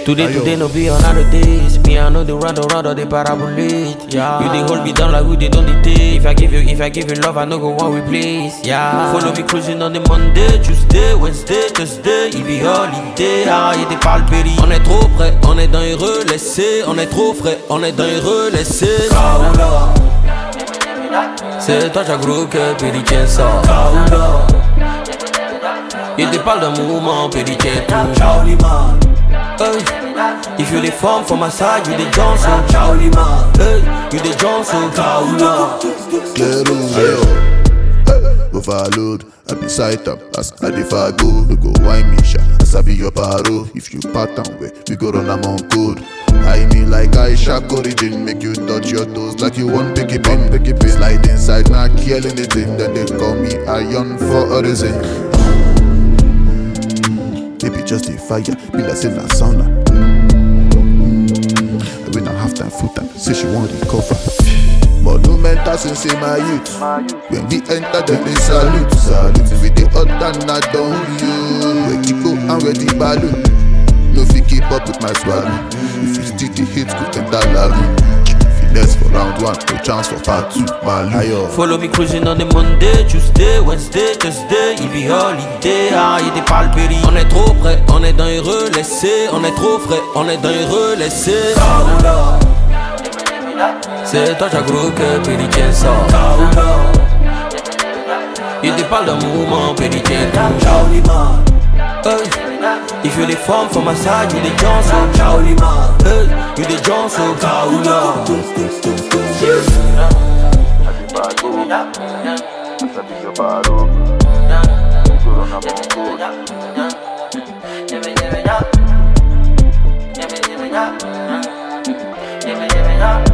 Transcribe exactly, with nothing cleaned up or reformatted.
Today, today, no be another days. Me, I know the run, the run, they parabolate. Yeah. You they hold me down like who they don't dictate. If I give you, if I give you love, I know go one replace. Yeah. Follow me cruising on the Monday, Tuesday, Wednesday, Thursday. Il be holiday. Ah, il est pas le péri. On est trop près, on est dans les relais. On est trop frais, on est dans les relais. C'est toi, j'ai gros que péri tient ça. Il te parle d'un mouvement, péri tient tout. Hey, if you the form for my side, you the Johnson. Hey, you the Johnson. Clear ayo. Overload, I be sight up as I defa go. We go wine me sha, as I be your paro. If you pattern way, we go run among code. I mean like Aisha Origin, make you touch your toes like you want pick it pin, pick it pin. Slide inside, not killing it in. Then they call me Iron for a reason. Baby just a fire, be like saying a sauna. I win a half time, full time, say she want recover. Monumental since in my youth. When we enter then they salute. Salute with the other than I don't you. Where you go and where the balloon. No fit keep up with my swallow. If you still the hits, go enter la finesse for round one, no chance for part two. Malayo. Follow me cruising on the Monday, Tuesday, Wednesday, Thursday. Il be holiday, ah, il est pas le péri. On est trop près, on est dans les relais. On est trop frais, on est dans les relais. C'est toi, j'ai gros que péri tient ça. Il te parle d'un mouvement, péri tient tout. Hey, if you the form for my side, you the Johnson. Hey, you the Johnson. Yeah.